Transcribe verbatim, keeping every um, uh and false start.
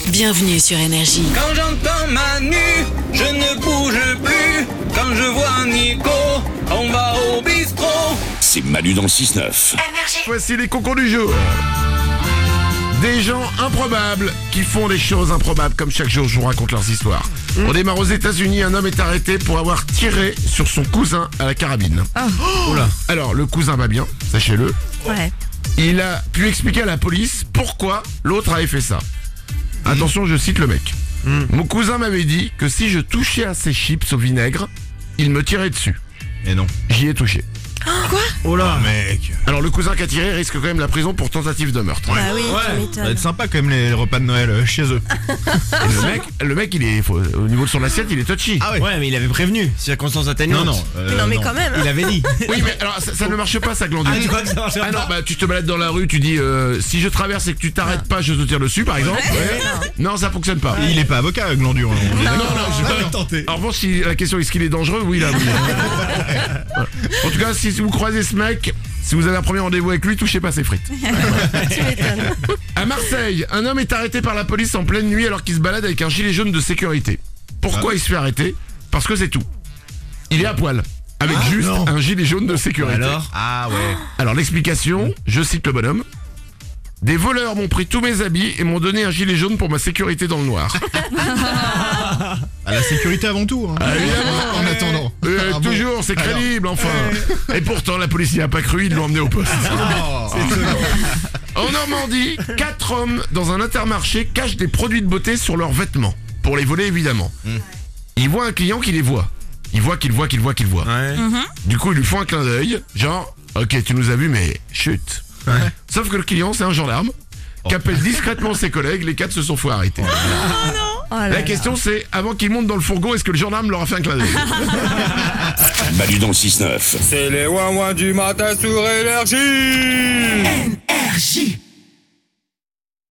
Bienvenue sur Énergie. Quand j'entends Manu, je ne bouge plus. Quand je vois Nico, on va au bistrot. C'est Manu dans le six neuf. Voici les concours du jour. Des gens improbables qui font des choses improbables, comme chaque jour je vous raconte leurs histoires. On démarre aux États-Unis, un homme est arrêté pour avoir tiré sur son cousin à la carabine. Oh là. Alors le cousin va bien, sachez-le. Ouais. Il a pu expliquer à la police pourquoi l'autre avait fait ça. Attention, je cite le mec. Mon cousin m'avait dit que si je touchais à ses chips au vinaigre, il me tirait dessus. Et non. J'y ai touché. Quoi? Oh là, mec. Alors le cousin qui a tiré risque quand même la prison pour tentative de meurtre. Bah oui, tu Ça va m'étonnes. être sympa quand même les repas de Noël euh, chez eux. Et le mec, le mec, il est faut- au niveau de son assiette, il est touchy. Ah ouais. Ouais, mais il avait prévenu, circonstances atténuantes. Non, non. euh, Mais non, mais quand même. Il avait dit. Oui, mais alors ça, ça ne marche pas, ça, glandule. Ah, tu crois que ça marche Ah non, pas? bah tu te balades dans la rue, tu dis euh, si je traverse et que tu t'arrêtes pas, je te tire dessus, par exemple. Ouais. Non, ça fonctionne pas. Il est pas avocat, Glandure. Non, non, je je vais pas tenter. En revanche, si la question est est-ce qu'il est dangereux, oui, là, oui. Voilà. En tout cas, si vous croisez ce mec, si vous avez un premier rendez-vous avec lui, touchez pas ses frites. Tu m'étonnes. À Marseille, un homme est arrêté par la police en pleine nuit alors qu'il se balade avec un gilet jaune de sécurité. Pourquoi il se fait arrêter? Parce que c'est tout. Il est à poil, avec juste non. un gilet jaune de sécurité. Alors Ah ouais. Alors l'explication, je cite le bonhomme. Des voleurs m'ont pris tous mes habits et m'ont donné un gilet jaune pour ma sécurité dans le noir. À la sécurité avant tout. Hein. Ah, évidemment, En ouais. attendant. Euh, Ah bon. toujours, c'est crédible, enfin. Et pourtant, la police n'y a pas cru, ils l'ont emmené au poste. Oh. En Normandie, quatre hommes dans un intermarché cachent des produits de beauté sur leurs vêtements. Pour les voler, évidemment. Ils voient un client qui les voit. Ils voient qu'il voit qu'il voit qu'il voit. Ouais. Du coup, ils lui font un clin d'œil, genre, ok, tu nous as vus, mais chut. Sauf que le client, c'est un gendarme, qui appelle discrètement ses collègues, les quatre se sont fait arrêter. Oh là La là. question, c'est, avant qu'ils montent dans le fourgon, est-ce que le gendarme leur a fait un clin d'œil? Manu dans le six neuf. C'est les ouin-ouin du matin sur Énergie. Énergie.